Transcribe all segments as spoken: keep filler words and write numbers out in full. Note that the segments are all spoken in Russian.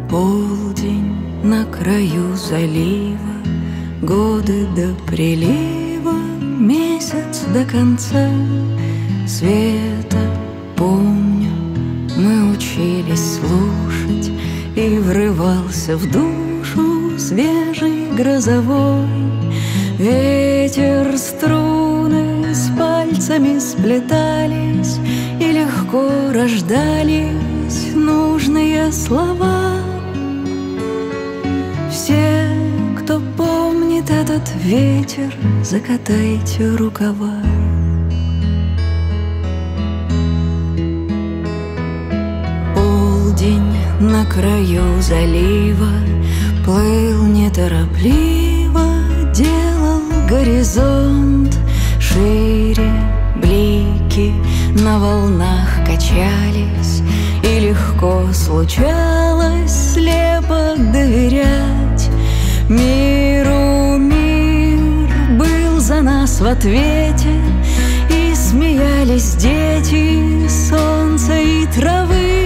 Полдень на краю залива, годы до прилива, месяц до конца света. Помню, мы учились слушать, и врывался в душу свежий грозовой ветер. Струны с пальцами сплетались, и легко рождались нужные слова. Все, кто помнит этот ветер, закатайте рукава. Полдень на краю залива плыл неторопливо, делал горизонт шире, блики на волнах качались, и легко случалось слепо доверять миру. Мир был за нас в ответе, и смеялись дети солнца и травы.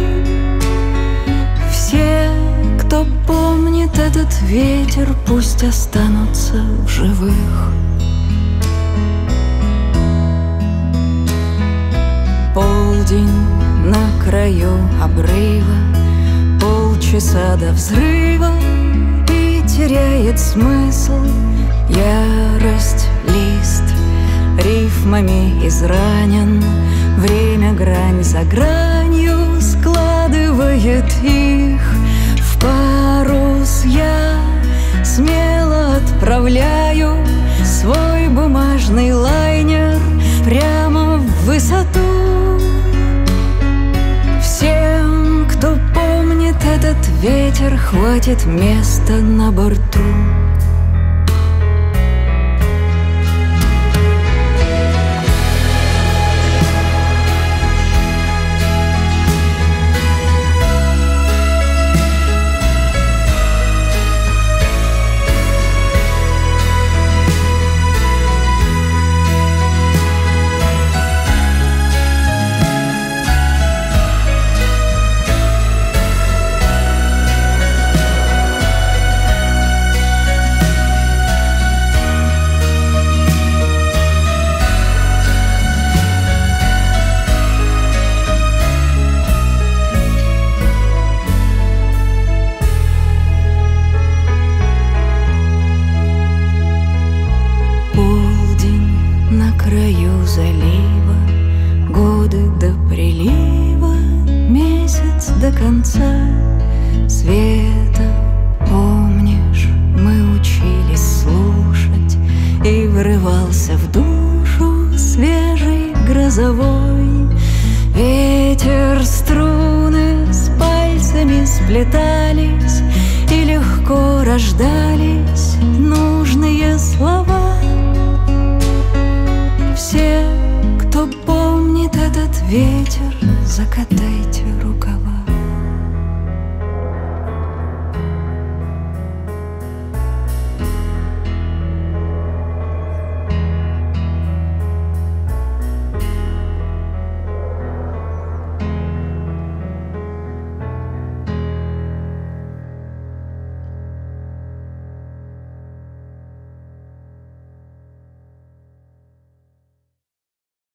Все, кто помнит этот ветер, пусть останутся в живых. Полдень на краю обрыва, полчаса до взрыва, и теряет смысл ярость лист. Рифмами изранен, время грань за гранью складывает их в парус. Я смело отправляю свой бумажный лайнер прямо в высоту. Всем, кто помнит этот ветер, хватит места на борту. До конца света. Помнишь, мы учились слушать, и врывался в душу свежий грозовой ветер. Струны с пальцами сплетались, и легко рождались нужные слова. Все, кто помнит этот ветер, закатает